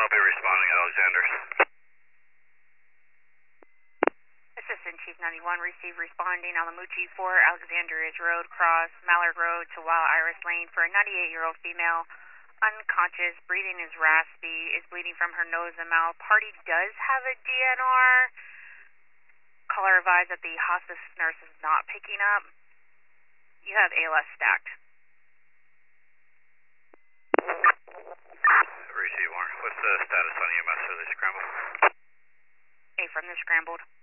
will be responding, Alexander. Assistant Chief 91, receive responding Alamuchi 4, Alexander Ridge Road, cross Mallard Road to Wild Iris Lane for a 98-year-old female, unconscious, breathing is raspy, is bleeding from her nose and mouth. Party does have a DNR. Caller advised that the hospice nurse is not picking up. You have ALS stacked. Receive more. What's the status on EMS? Are they scrambled? A from the scrambled.